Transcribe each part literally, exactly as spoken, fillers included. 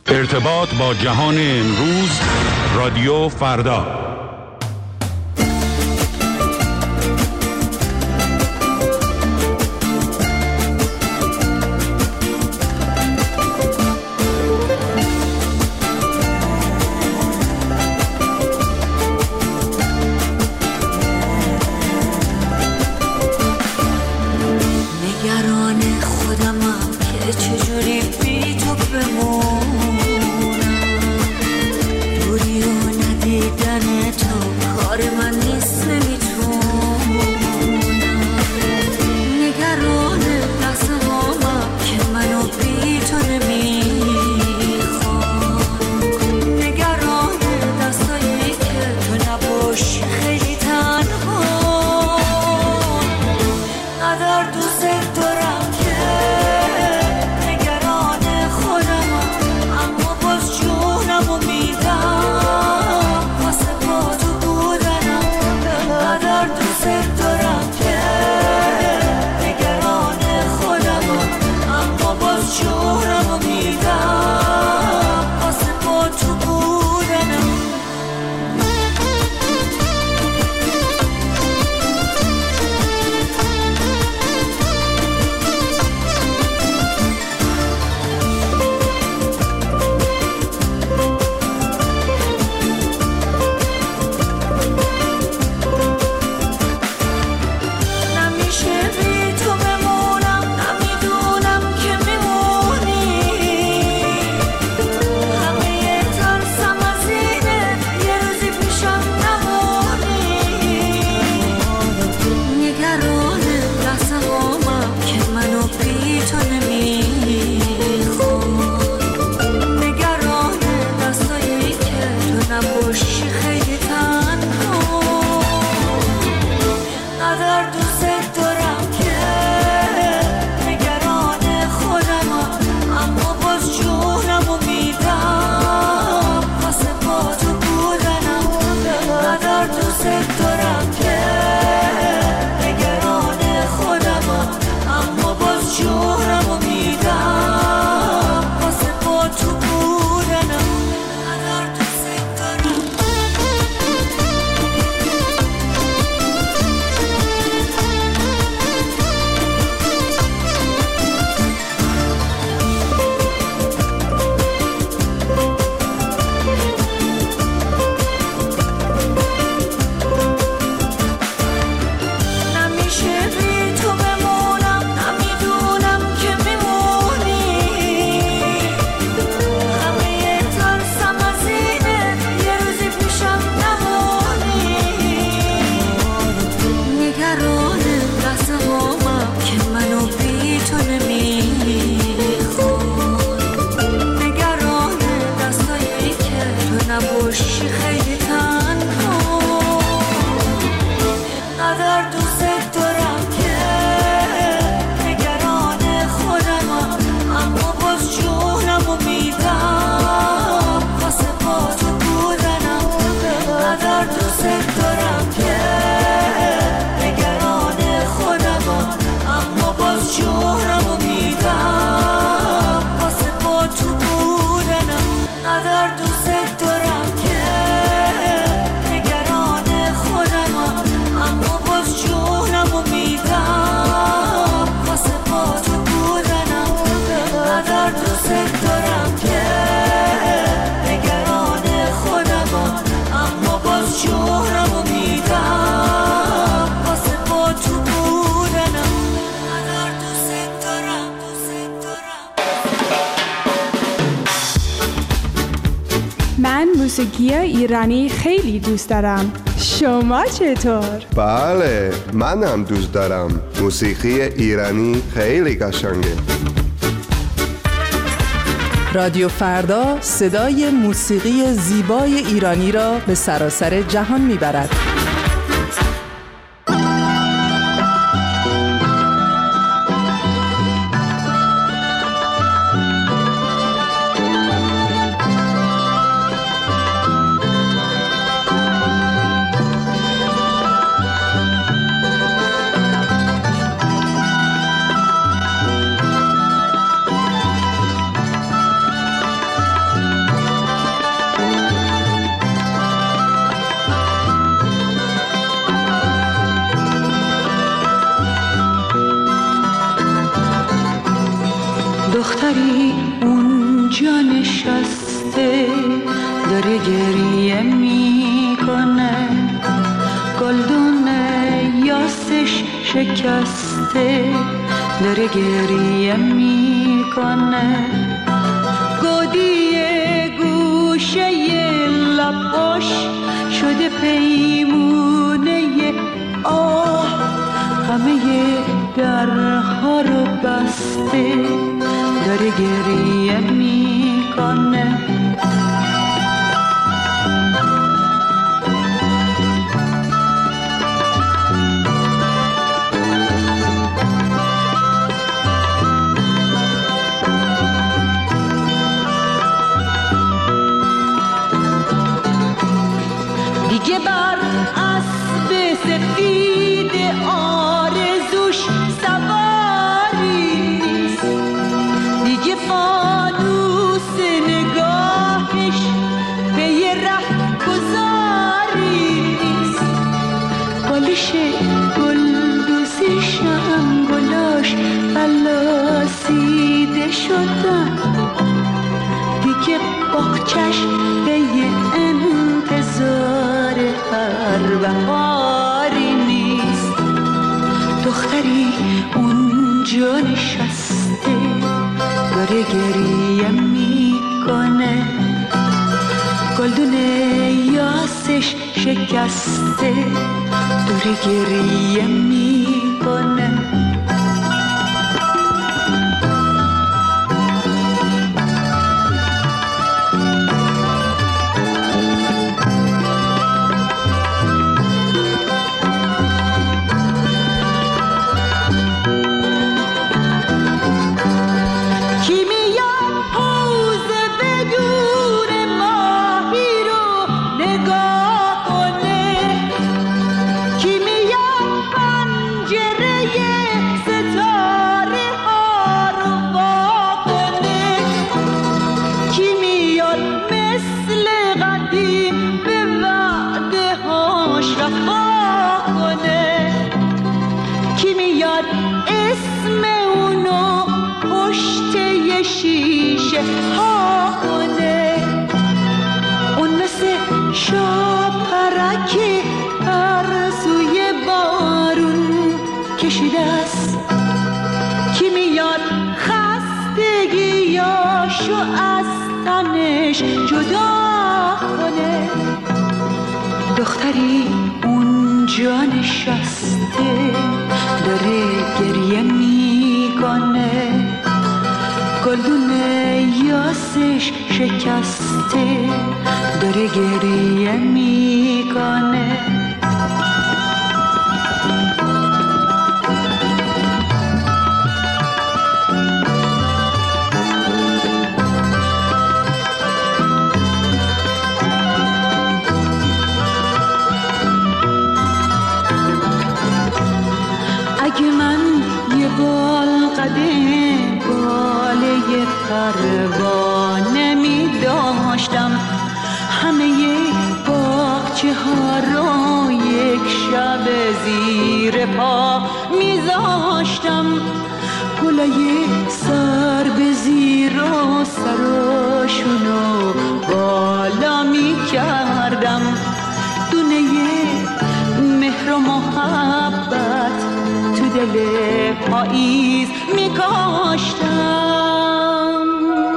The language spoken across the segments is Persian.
ارتباط با جهان امروز، رادیو فردا. موسیقی ایرانی خیلی دوست دارم. شما چطور؟ بله، منم دوست دارم. موسیقی ایرانی خیلی قشنگه. رادیو فردا صدای موسیقی زیبای ایرانی را به سراسر جهان میبرد. دختری اونجا نشسته داره گریه میکنه، گلدون یاسش شکسته داره گریه میکنه، گودی گوشه لباش شده پیمونه آه، همه درها رو بسته داره گریه میکنه. دیگه بر اسب سفید آرزوش سواری نیست، دیگه فانوس نگاهش به یه ره گذاری نیست، بالش گل دوزیشم گلاش فلاسیده شدن، دیگه باغچش به یه انتظار هر بهاری نیست، دختری اونجا نشسته داره گریه میکنه، گلدون یاسش شکسته داره گریه میکنه. دختری اونجا نشسته داره گریه میکنه، گلدون یاسش شکسته داره گریه میکنه. اگه من یه بال قده باله پروانه می داشتم، همه باغچه ها رو یک شب زیر پا می زاشتم، گلای سر به زیر و سراشونو بالا می کردم، دونه مهر و محبت تو دل پاییز می کاشتم.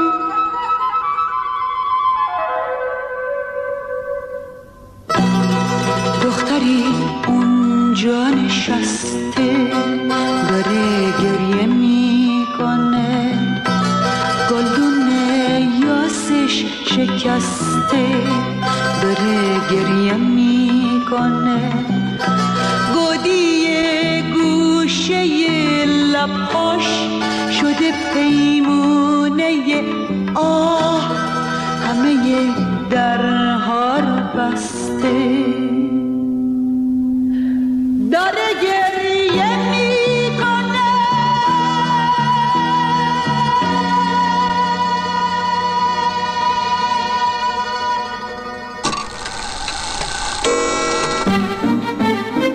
دختری اونجا نشسته داره گریه میکنه، گلدون یاسش شکسته داره گریه میکنه، گودی گوشه لبهاش شده پیمونه آه، همه درها رو بسته داره گریه میکنه.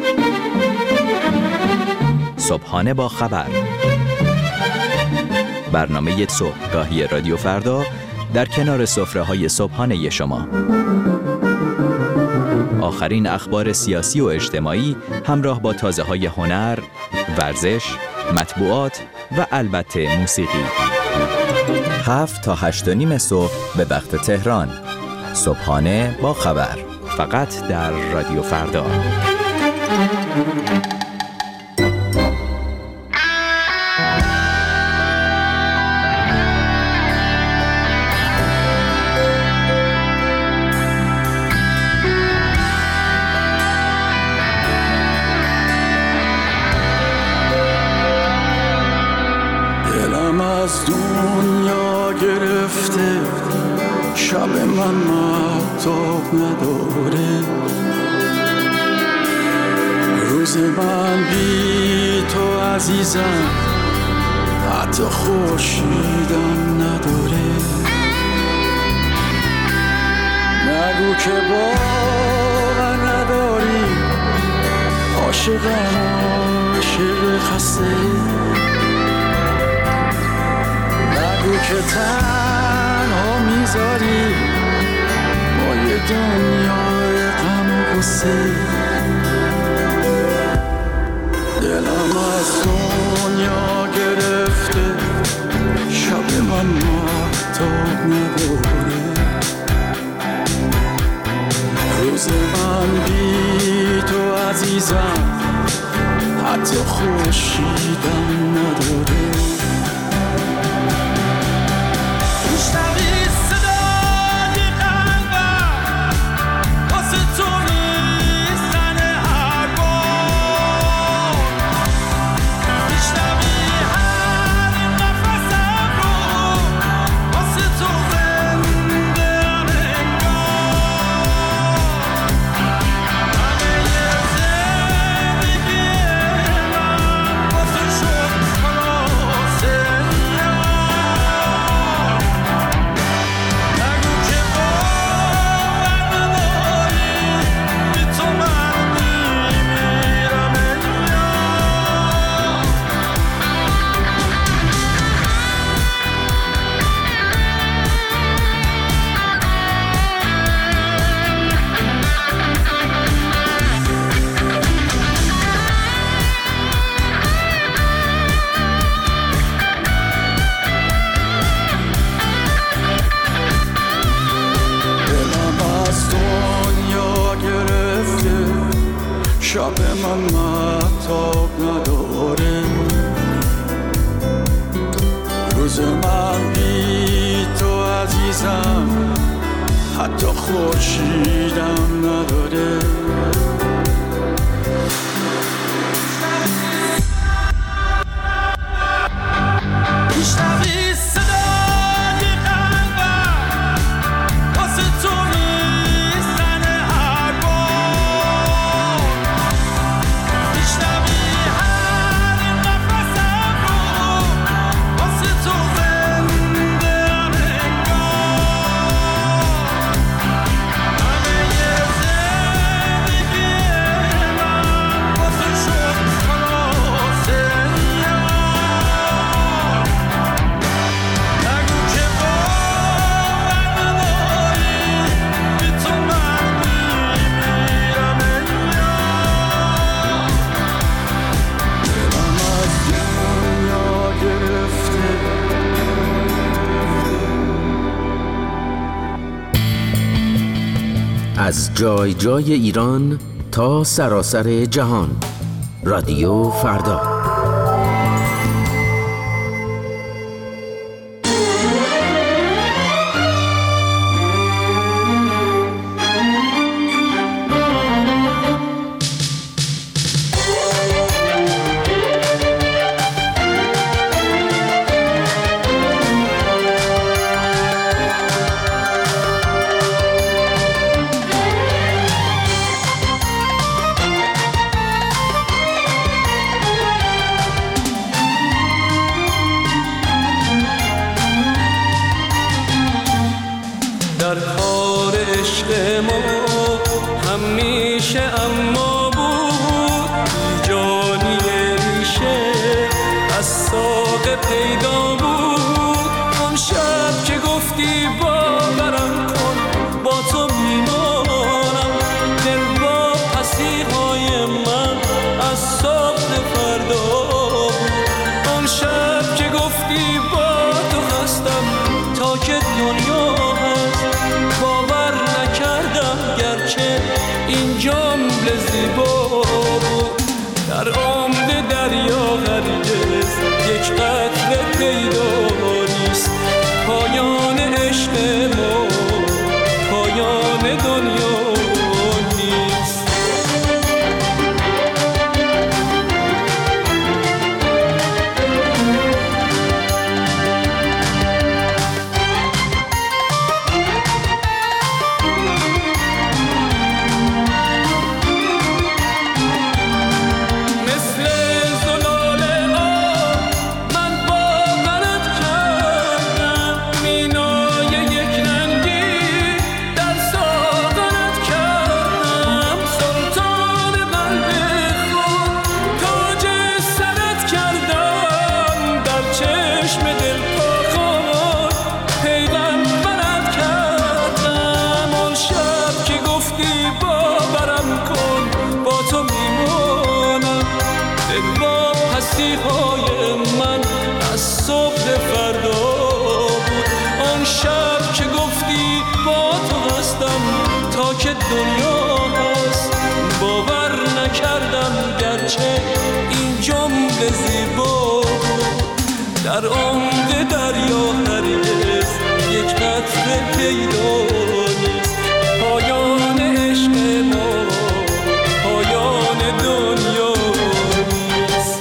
صبحانه با خبر، برنامه صبحگاهی رادیو فردا در کنار سفره‌های صبحانه شما. آخرین اخبار سیاسی و اجتماعی همراه با تازه‌های هنر، ورزش، مطبوعات و البته موسیقی. هفت تا هشت و نیم صبح به وقت تهران. صبحانه با خبر. فقط در رادیو فردا. دلم از دنیا گرفته، شب من مهتاب نداره، روز من بی تو عزیزم حتی خورشیدم نداره. نگو که باور نداری، عاشقم عاشق خسته، نگو که تنها میذاری با یه دنیای غم و غصه. دلم از دنیا گرفته، شب من مهتاب نداره، روز من بی تو عزیزم حتی خورشیدم نداره. شب من مهتاب نداره، روز من بی تو عزیزم حتی خورشیدم نداره. از جای جای ایران تا سراسر جهان. رادیو فردا. در کار عشق ما همیشه اما بود، جانی ریشه از ساق پیدا بود. گفتی باورم کن با تو میمانم. دل با پسی های من از صبح فردا بود. اون شب که گفتی با تو هستم تا که دنیا هست، باور نکردم گرچه این جمله زیبا بود. در عمق دریا هرگز یک قطره پیدا نیست، پایان عشق ما پایان دنیا نیست. دنیا هست باور نکردم گرچه این جمله زیبا بود. در عمق دریا هرگز یک قطره پیدا نیست، پایان عشق ما پایان دنیا نیست.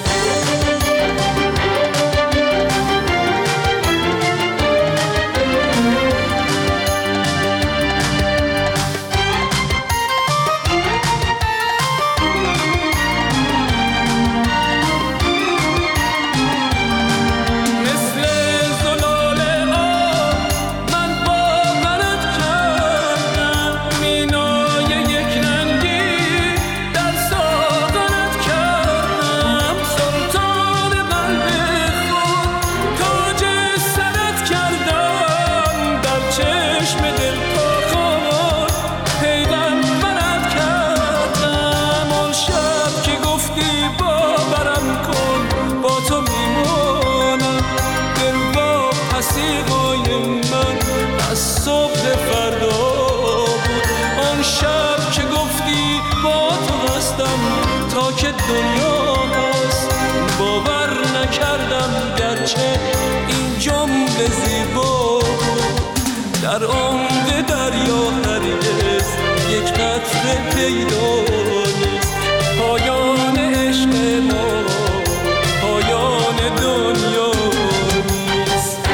دنیا هست باور نکردم گرچه این جمله زیبا بود. در عمق دریا هرگز یک قطره پیدا نیست، پایان عشق ما پایان دنیا نیست.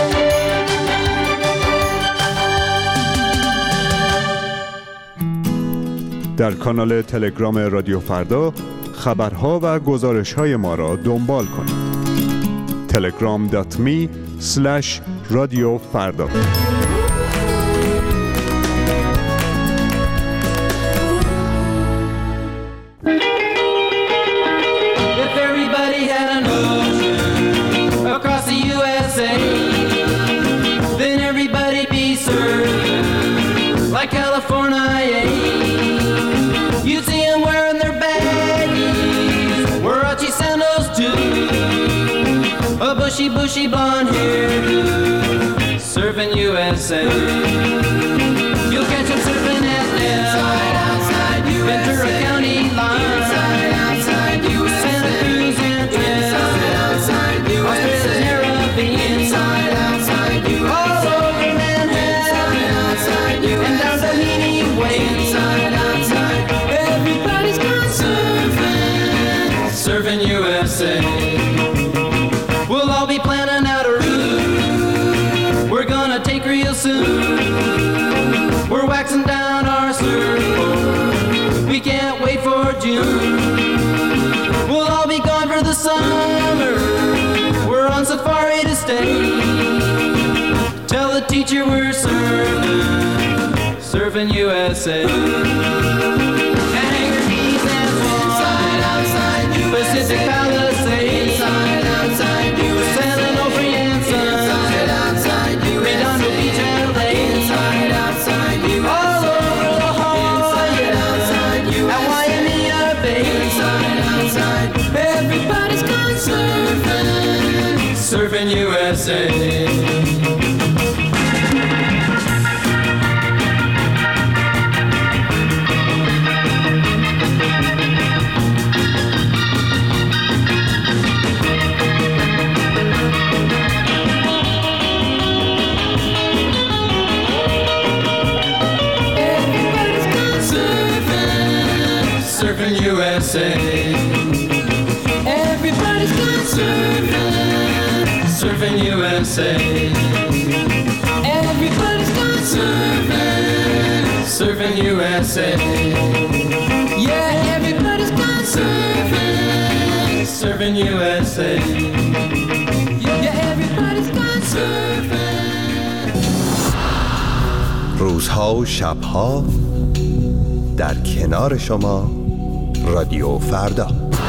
در کانال تلگرام رادیو فردا خبرها و گزارش‌های ما را دنبال کنید. تلگرام دات می اسلش رادیو فردا. Bushy, bushy blonde hair, serving U S A. You'll catch him surfing at Inside, outside U S A. Ventura County line. Inside, outside U S A. Santa Cruz and Inside, outside U S A. Australia's Caribbean. Inside, outside U S A. All over Manhattan. Inside, outside U S A. And down Doheny Way. Inside, outside. Everybody's gone surfing, serving U S A. We'll all be planning out a route we're gonna take real soon. We're waxing down our surfboard, we can't wait for June. We'll all be gone for the summer, we're on safari to stay. Tell the teacher we're surfing, surfing U S A. And Hangar Keys and Swan, inside, outside U S A. Pacific Palisades, inside, outside U S A. San Onofre and Sun, inside, outside U S A. Redondo Beach U S A. Everybody's gone surfing, surfing U S A. Everybody's gone surfing, surfing U S A. Yeah, everybody's gone surfing, surfing U S A. Yeah, everybody's gone surfing. روزها و شبها در کنار شما رادیو فردا.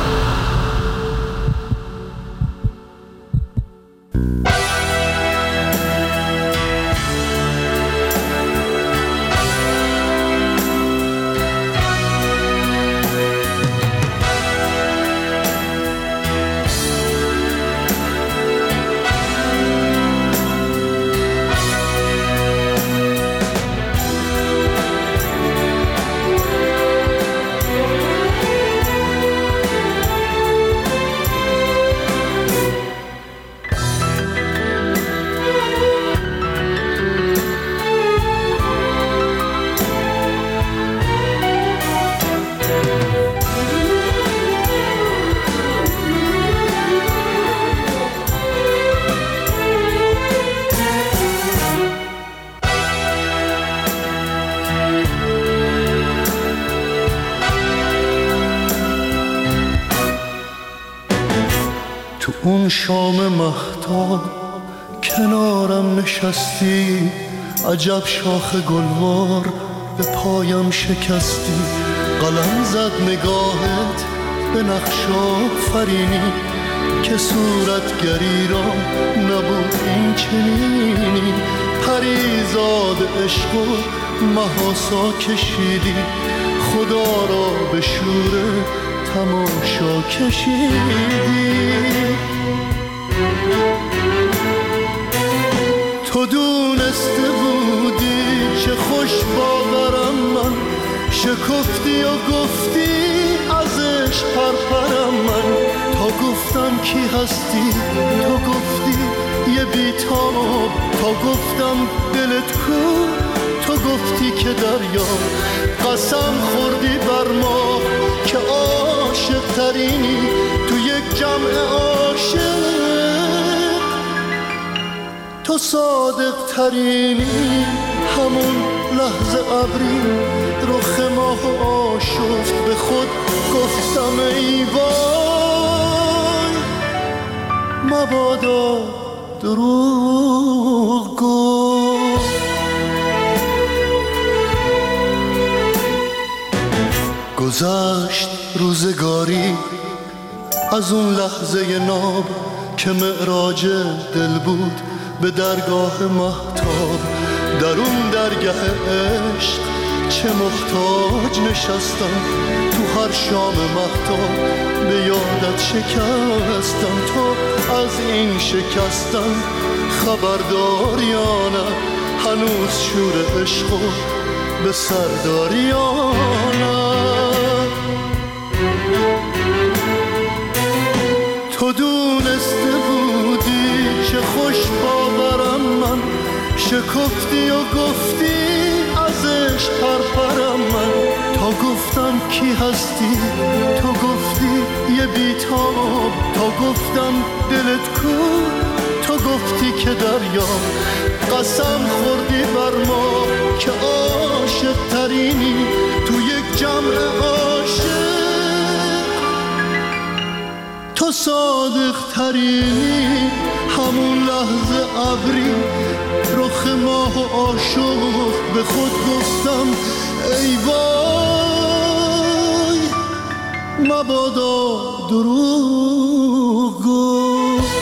اون شام مهتاب کنارم نشستی، عجب شاخ گلوار به پایم شکستی. قلم زد نگاهت به نقش آفرینی که صورتگری را نبود این چنینی. پریزاد عشق و محاسا کشیدی، خدا را به شور تماشا کشیدی. تو دونسته بودی چه خوش باورم من، شکفتی و گفتی ازش پرپرم من. تا گفتم کی هستی تو گفتی یه بیتاب، تا گفتم دلت کو تو گفتی که دریا. قسم خوردی بر ما که عاشق ترینی تو یک جمع عاشق، تو صادق ترینی. همون لحظه ابری رخ ماه آشفت، به خود گفتم ای وای مبادا دروغ گفت. گذشت روزگاری از اون لحظه ناب که معراج دل بود به درگاه مهتاب. در اون درگاه عشق چه محتاج نشستم، تو هر شام مهتاب به یادت شکستم. تو از این شکستم خبردار یا نه، هنوز شور عشقو به سرداری یا نه. تو دونسته بودی چه خوش باورم من، شکفتی و گفتی ازش پرپرم من. تا گفتم کی هستی تو گفتی یه بیتاب، تا گفتم دلت کو تو گفتی که دریا. قسم خوردی بر ما که عاشق ترینی تو یک جمع عاشق، تو صادق ترینی. همون لحظه ابری رخ ماه و آشوق، به خود گفتم ای وای مبادا دروغ گفت.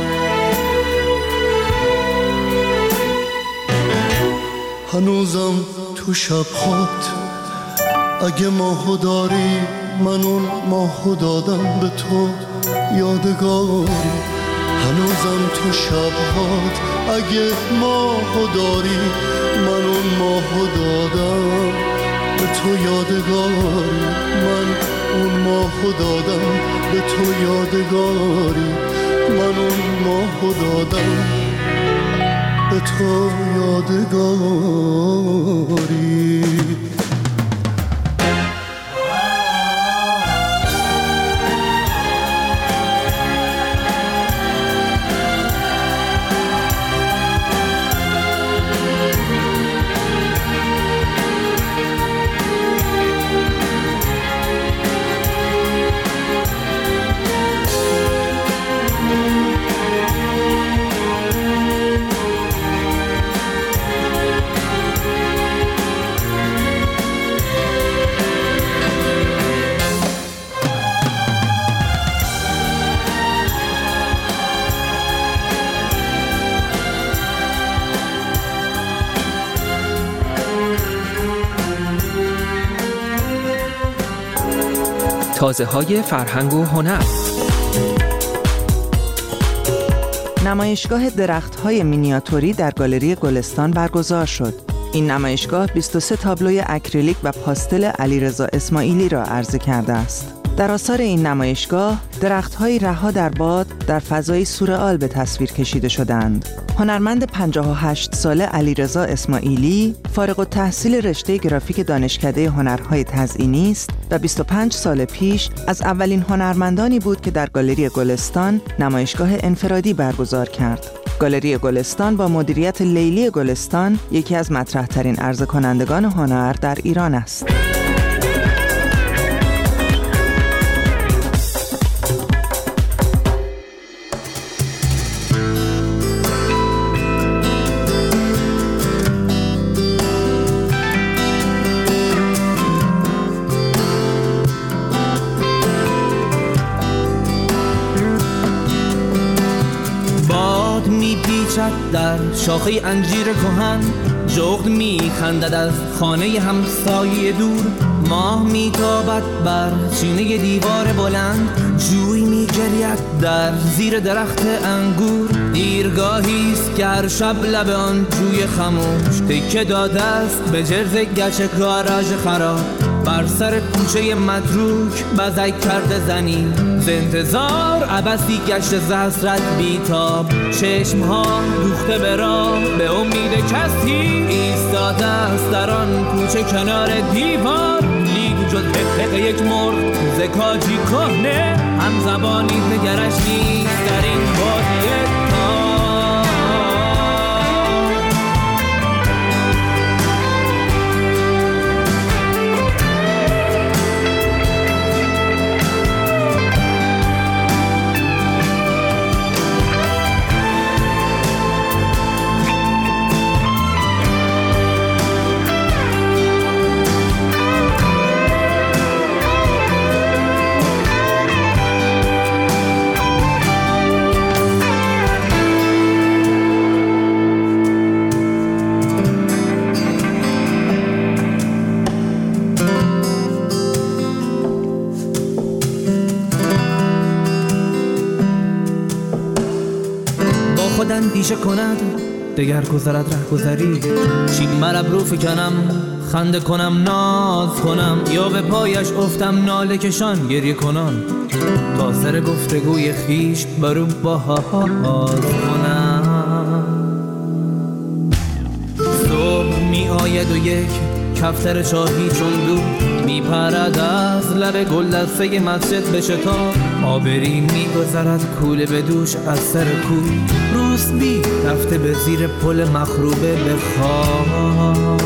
هنوزم تو شبهات اگه ماهو داری، من اون ماهو دادم به تو یادگاری. هنوزم تو شبهات اگه ماهو داری، من اون ماهو دادم به تو یادگاری. من اون ماهو دادم به تو یادگاری. من اون ماهو دادم به تو یادگاری. تازه‌های فرهنگ و هنر. نمایشگاه درخت‌های مینیاتوری در گالری گلستان برگزار شد. این نمایشگاه بیست و سه تابلوی اکریلیک و پاستل علیرضا اسماعیلی را عرضه کرده است. در آثار این نمایشگاه درخت‌های رها در باد در فضای سورئال به تصویر کشیده شدند. هنرمند پنجاه و هشت ساله علیرضا اسماعیلی فارغ التحصیل رشته گرافیک دانشکده هنرهای تزئینی است و بیست و پنج سال پیش از اولین هنرمندانی بود که در گالری گلستان نمایشگاه انفرادی برگزار کرد. گالری گلستان با مدیریت لیلی گلستان یکی از مطرح‌ترین عرضه کنندگان هنر در ایران است. در شاخه انجیر کهن جغد میخندد از خانه همسایه دور. ماه میتابد بر چینه دیوار بلند، جوی میگرید در زیر درخت انگور. دیرگاهیست که هر شب لب آن جوی خموش تکه داده است به جرز گچ گاراژ خراب. بر سر کوچه متروک بزک کرده زنی ز انتظار عبثی گشت ز حسرت بیتاب. چشمها دوخته به راه به امید کسی ایستاده است در آن کوچه کنار دیوار. لیک جز حقق یک مرغ ز کاجی کهنه هم زبانی نگرش نیست در این بادیه. اندیشه کند دگر گذرد ره گذری. چین مرب رو فکنم خنده کنم ناز کنم، یا به پایش افتم ناله کشان گریه کنم تا سر گفتگوی خیش برو باز کنم. صبح می آید و یک کفتر چاهی چون دو می پرد از لب گل دسته مسجد به شتاب. آبری می گذرد کوله به دوش از سر کوی. روسبی رفته به زیر پل مخروبه به خواب.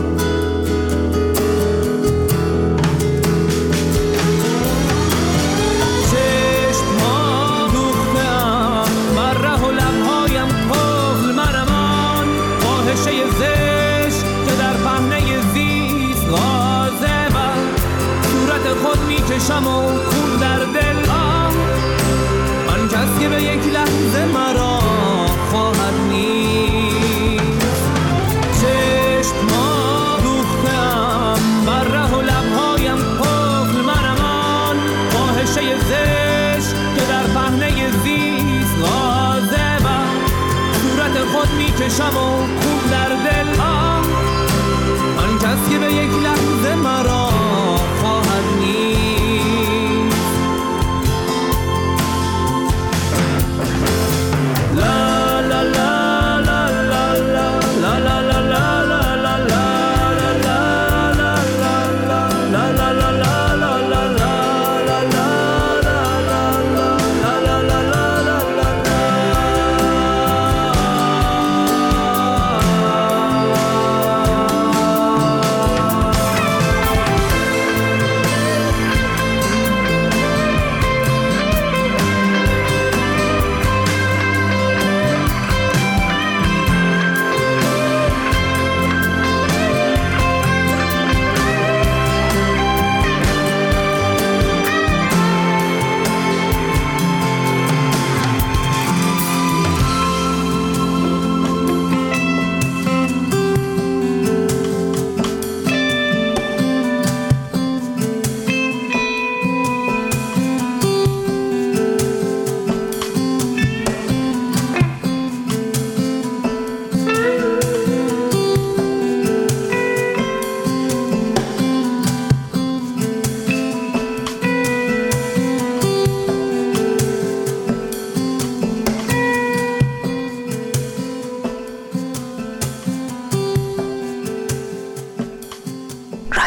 چشم‌ها دوخته‌ام بر ره و لب‌هایم کهل مرمان. فاحشه زشت که در پهنه زیست غازه بر صورت خود میکشم و خون در دل. آن کس که به یک لحظه مرا خواهد نیست. چشم‌ها دوخته‌ام بر ره و لب‌هایم کهل مرمان. فاحشه زشت که در پهنه زیست غازه بر صورت خود میکشم و خون در دل. آن کس که به یک لحظه مرا خواهد نیست.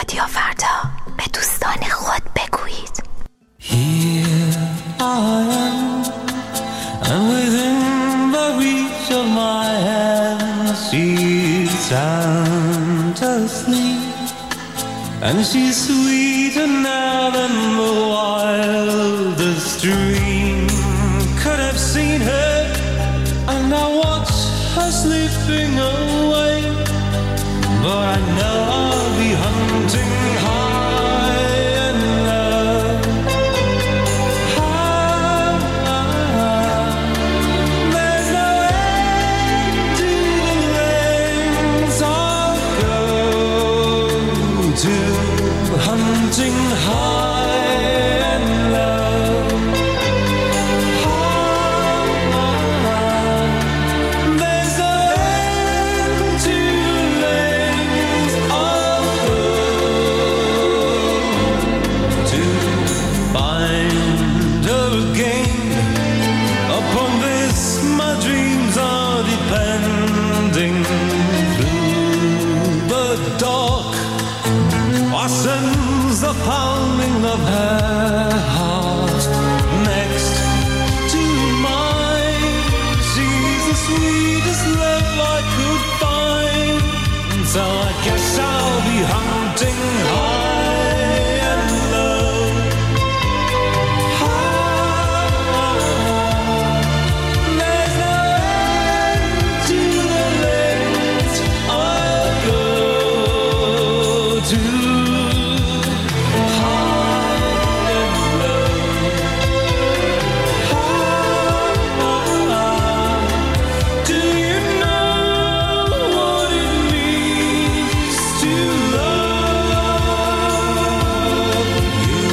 رادیو فردا به دوستان خود بگویید. Here I am, and within the reach of my hand, she's sound asleep, and she's sweeter now than the wildest dream could have seen her, and I watch her slipping away, but I know I'll be hunting high and low. There's no end to the lengths I'll go to, hunting high and low. There's no end to the lengths I'll go to find her again. Upon this my dreams are depending. Through the dark I sense the pounding of her heart next to mine. She's the sweetest love I could find, so I guess I'll be hunting high and low. There's no end to the lengths I'll go to, high and low. Do you know what it means to love you?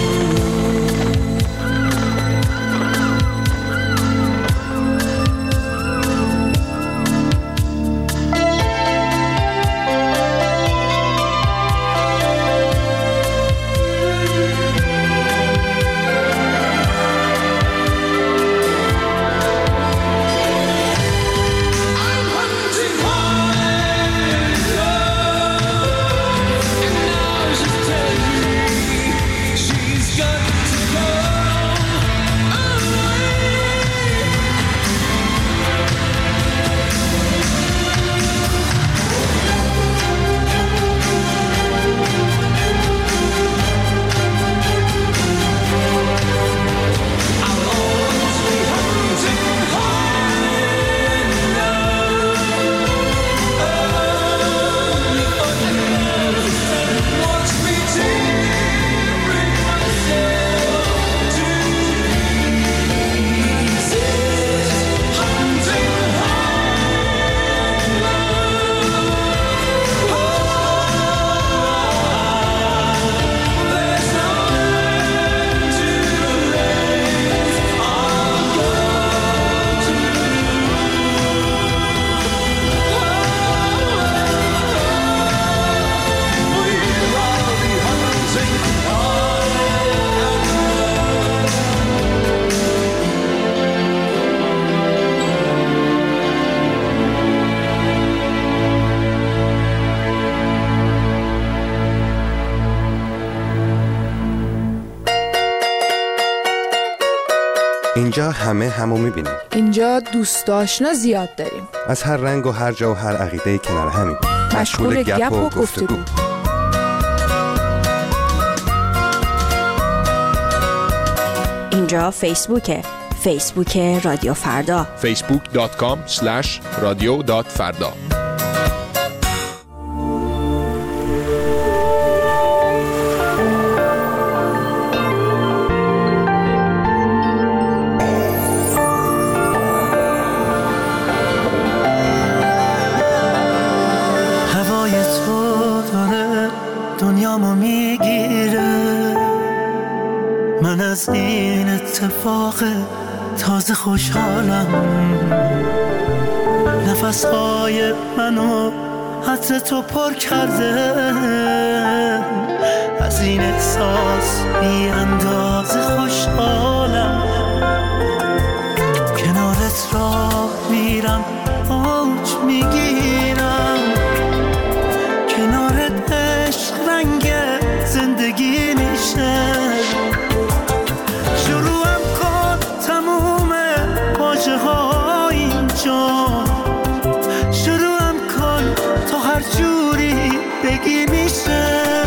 I'm hunting high and low, and now she's telling me she's got to go away. I'll always be hunting high and low. Only for years, watch me tearing myself to pieces, hunting high and low. There's no end to the lengths I'll go to. We'll all be hunting high and اینجا همه همو میبینیم، اینجا دوست آشنا زیاد داریم. از هر رنگ و هر جا و هر عقیده کنار همین، مشغول گپ و گفتگو. اینجا فیسبوکه، فیسبوک رادیو فردا. فیسبوک دات کام اسلش رادیو دات فردا. هوای تو داره دنیامو میگیره، من از این اتفاق تازه خوشحالم. نفسهای منو عطر تو پر کرده، از این احساس بی اندازه خوشحالم. کنارت راه میرم، اوج میگیرم، کنارت عشق رنگ زندگی میشه. شروعم کن تموم واژه ها اینجا، شروعم کن تا هر جوری بگی میشه.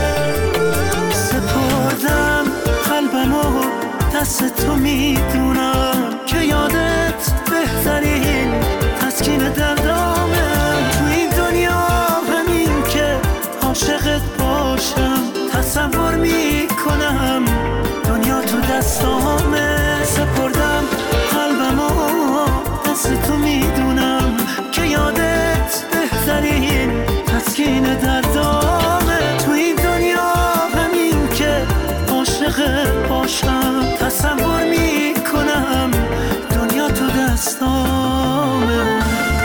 سپردم قلبمو دست تو، میدونم که یادت بهترین تسکین دردامه. تو این دنیا همین که عاشقت باشم، تصور میکنم دنیا تو دستامه. سپردم قلبمو دست تو، میدونم که یادت بهترین تسکین دردامه. تو این دنیا همین که عاشقت باشم، تصور میکنم دنیا تو دستامه.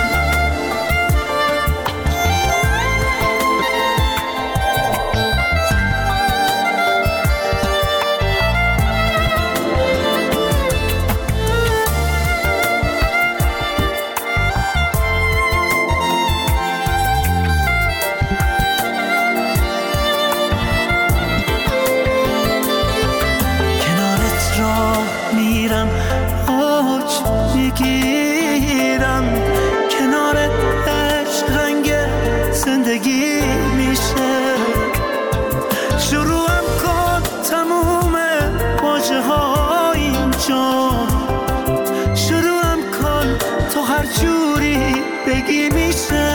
بگی میشه.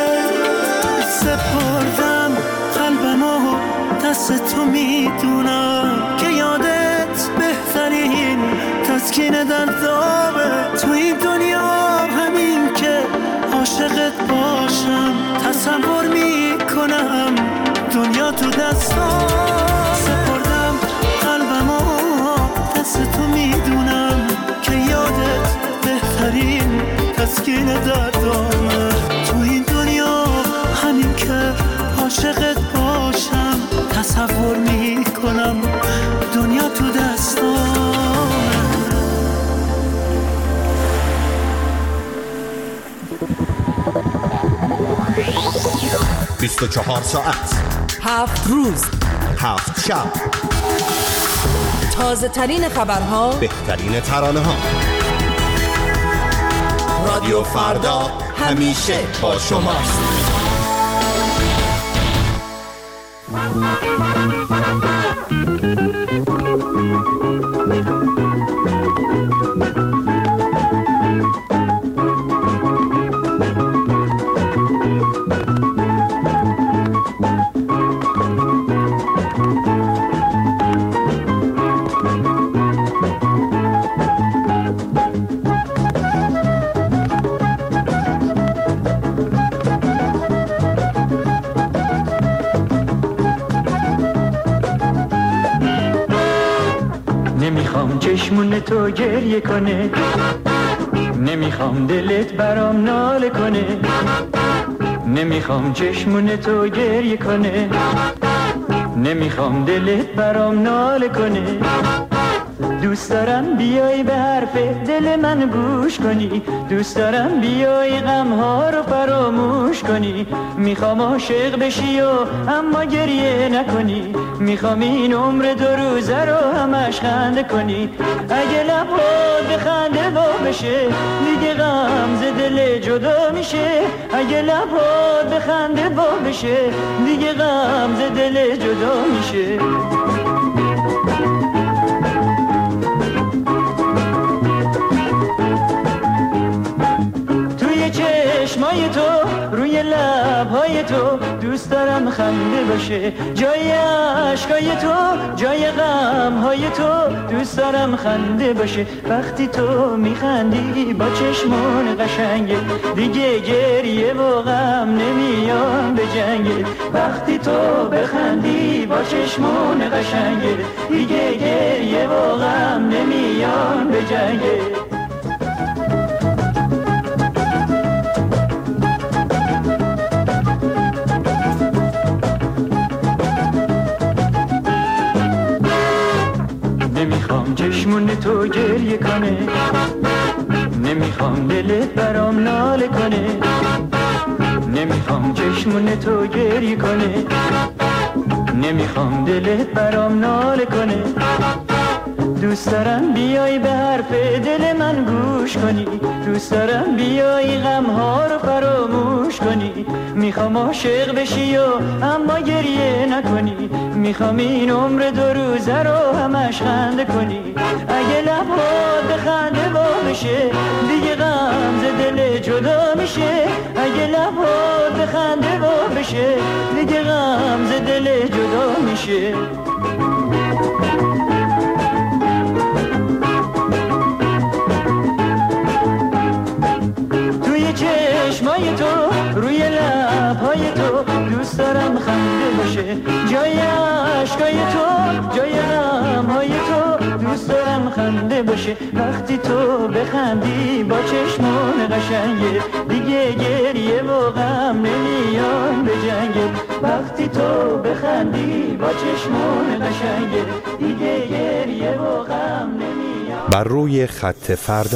سپردم قلبمو دست تو، میدونم که یادت بهترین تسکین دردامه. تو این دنیا همین که عاشقت باشم، تصور میکنم دنیا تو دستام. سپردم قلبمو دست تو، میدونم که یادت بهترین تسکین دردامه. تو این دنیا همین که عاشقت باشم، تصور میکنم دنیا تو دستامه. بیست و چهار ساعت، هفت روز، هفت شب، تازه ترین خبرها، بهترین ترانه ها. رادیو فردا همیشه با شماست. نمیخوام چشمون تو گریه کنه، نمیخوام دلت برام ناله کنه. نمیخوام چشمون تو گریه کنه، نمیخوام دلت برام ناله کنه. دوست دارم بیای به حرف دل من گوش کنی، دوست دارم بیای غمها رو فراموش کنی. میخوام عاشق بشی و اما گریه نکنی، میخوام این عمر دو روزه رو همش خنده کنی. اگه لبات بخنده وا بشه، دیگه غم ز دل جدا میشه. اگه لبات بخنده وا بشه، دیگه غم ز دل جدا میشه. چشمای تو، روی لبهای تو، دوست دارم خنده باشه. جای عشقای تو، جای غمهای تو، دوست دارم خنده باشه. وقتی تو میخندی با چشمون قشنگه، دیگه گریه و غم نمیان به جنگه. وقتی تو بخندی با چشمون قشنگه، دیگه گریه و غم نمیان به جنگه. نمیخوام چشمون تو گریه کنه، نمیخوام دلت برام ناله کنه. نمیخوام چشمون تو گریه کنه، نمیخوام دلت برام ناله کنه. دوست دارم بیای به حرف دل من گوش کنی، دوست دارم بیای غم ها رو فراموش کنی. میخوام عاشق بشی و اما گریه نکنی، میخوام این عمر دو روزه رو همش خنده کنی. اگه لبات به خنده وا بشه دیگه غم ز دل جدا میشه. اگه لبات به خنده وا بشه دیگه غم ز دل جدا میشه. چشمای تو روی لبهای تو دوست دارم خنده باشه. جای عشقای تو جای غمهای تو دوست دارم خنده باشه. وقتی تو بخندی با چشمان قشنگه دیگه گریه و غم نمیان به جنگه. وقتی تو بخندی با چشمان قشنگه دیگه گریه و غم نمیان. بر روی خط فردا.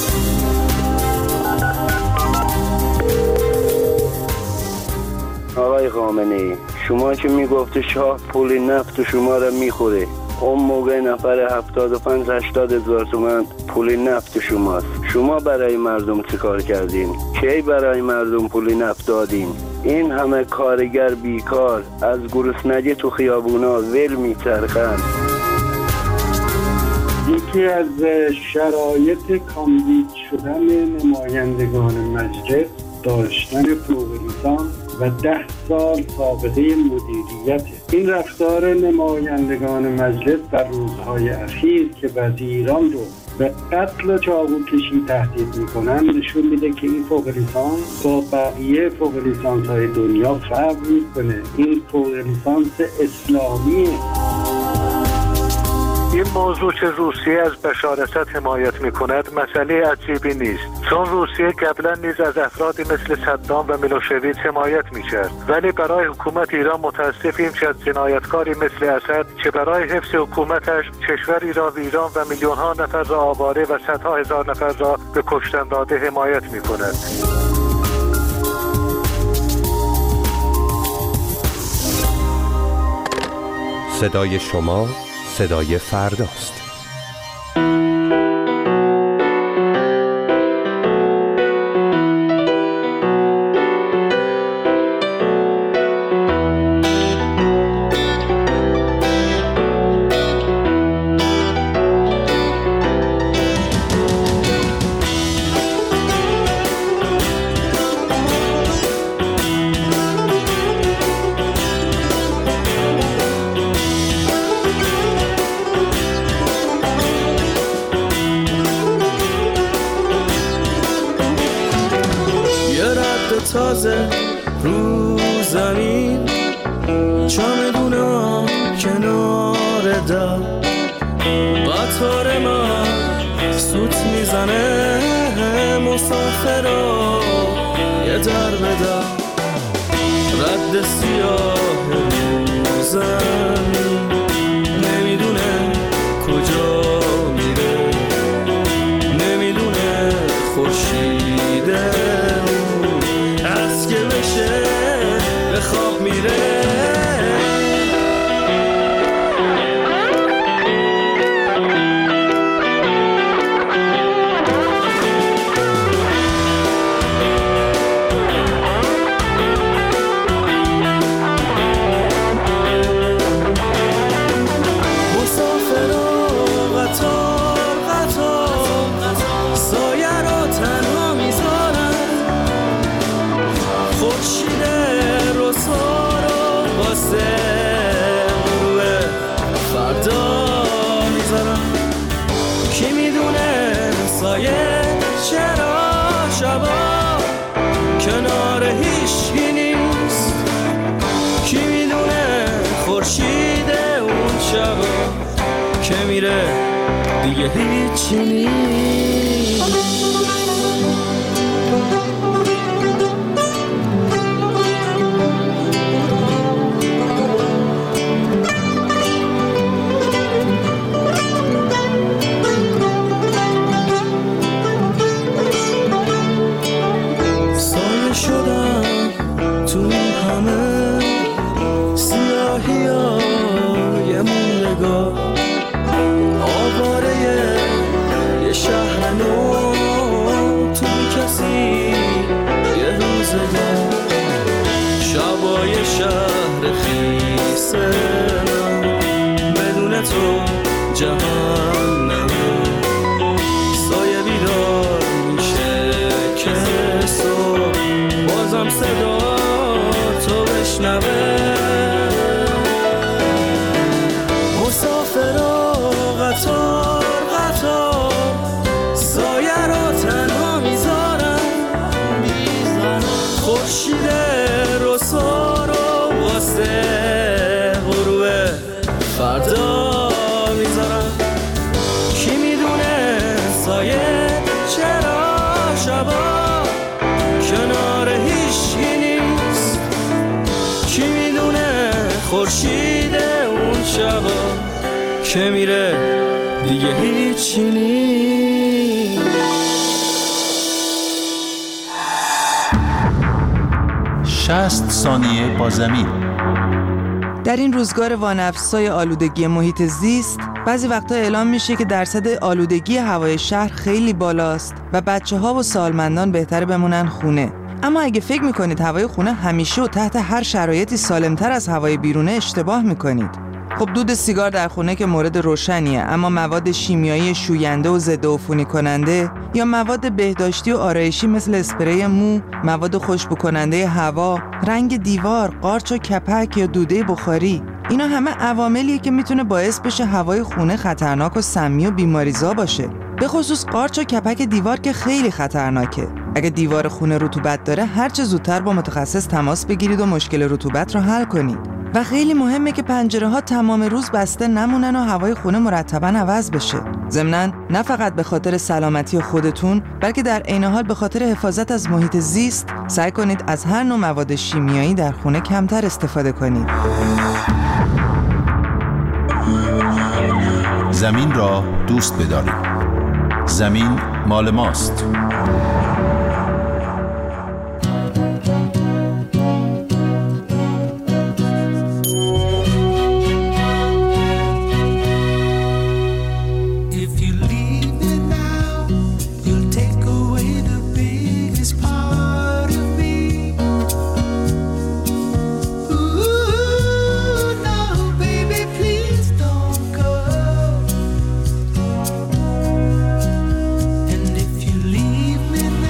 آقای خامنه‌ای، شما که میگفت شاه پول نفت شما را میخوره، اون موقع نفر هفتاد و پنج هشتاد هزار تومن پول نفت شماست. شما برای مردم چه کار کردین؟ کی برای مردم پول نفت دادین؟ این همه کارگر بیکار از گرسنگی تو خیابونا ول میچرخن. یکی از شرایط کاندید شدن نمایندگان مجلس داشتن فوق لیسانس و ده سال سابقه مدیریت. این رفتار نمایندگان مجلس در روزهای اخیر که وزیران رو به قتل و چاقو کشی تهدید میکنن نشون میده که این فوق لیسانس با بقیه فوق لیسانس های دنیا فرق میکنه. این فوق لیسانس اسلامیه. این موضوع که روسیه از بشارست حمایت میکند مسئله عجیبی نیست، چون روسیه قبلا نیز از افرادی مثل صدام و میلوشویچ حمایت میکرد، ولی برای حکومت ایران متاسفیم که از جنایتکاری مثل اسد که برای حفظ حکومتش کشوری را ویران و میلیون ها نفر را آواره و صدها هزار نفر را به کشتن داده حمایت میکند. صدای شما صدای فرداست. تازه رو زمین چمدونا کنار در قطار من سوت میزنه مسافرا یه در به در رد سیاه رو زمین نمیدونه کجا میره، نمیدونه خورشیده از که بشه به خواب میره. چرا شبا کنار هیچی نیست، کی میدونه خورشید اون شبا که میره دیگه هیچی نیست. شدم تو همه سیاهی ها جهان نمون سایه بیدار میشه که صبح بازم صدا تو بشنوه مسافرا قطار قطار سایه را تنها میذارن خورشید رسا رو واسه غروب فردا میذارن کی میدونه سایه چرا شبا کنار هیچی نیست کی میدونه خورشید اون شبا که میره دیگه هیچی نیست. شصت ثانیه با زمین. در این روزگار وانفسای آلودگی محیط زیست بعضی وقتا اعلام میشه که درصد آلودگی هوای شهر خیلی بالاست و بچه ها و سالمندان بهتره بمونن خونه. اما اگه فکر میکنید هوای خونه همیشه و تحت هر شرایطی سالمتر از هوای بیرونه اشتباه میکنید. خب دود سیگار در خونه که مورد روشنیه، اما مواد شیمیایی شوینده و ضد عفونی کننده یا مواد بهداشتی و آرایشی مثل اسپری مو، مواد خوشبو کننده هوا، رنگ دیوار، قارچ و کپک یا دوده بخاری، اینا همه عواملیه که میتونه باعث بشه هوای خونه خطرناک و سمی و بیماریزا باشه. به خصوص قارچ و کپک دیوار که خیلی خطرناکه. اگه دیوار خونه رطوبت داره هر چه زودتر با متخصص تماس بگیرید و مشکل رطوبت رو حل کنید. و خیلی مهمه که پنجره ها تمام روز بسته نمونن و هوای خونه مرتباً عوض بشه. ضمناً نه فقط به خاطر سلامتی خودتون بلکه در عین حال به خاطر حفاظت از محیط زیست سعی کنید از هر نوع مواد شیمیایی در خونه کمتر استفاده کنید. زمین را دوست بدارید. زمین مال ماست. And if you leave me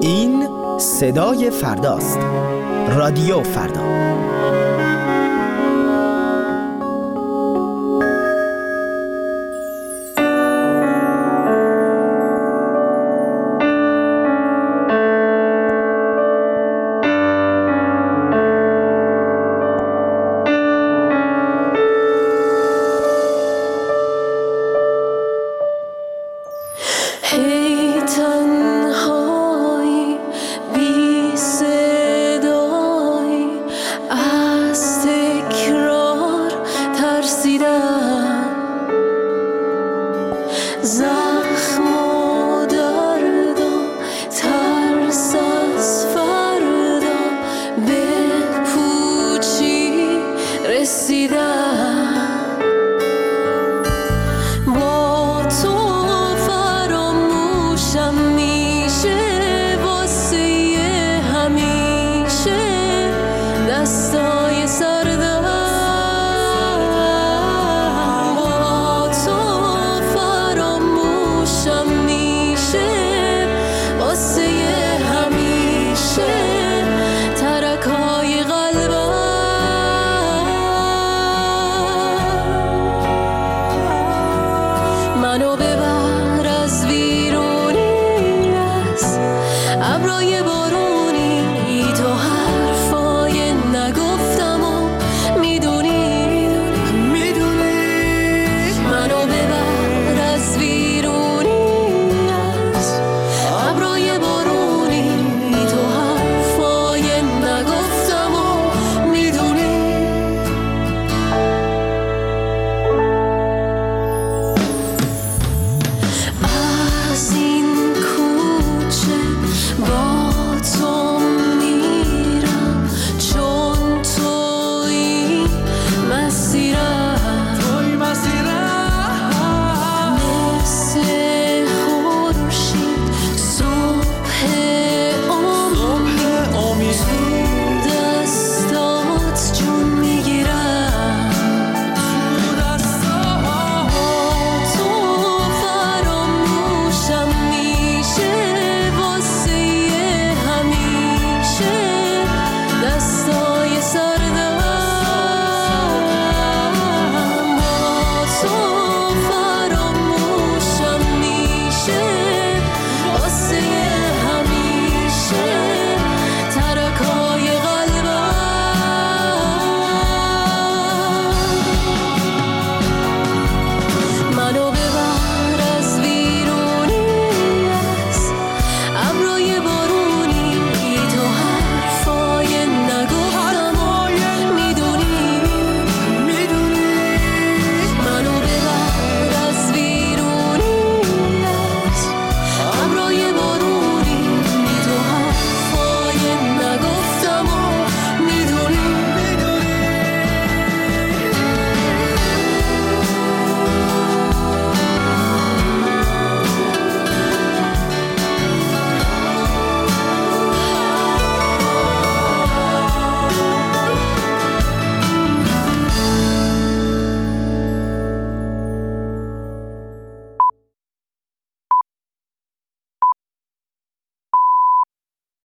این صدای فرداست. رادیو فردا. منو ببر از ویرونی از ابرای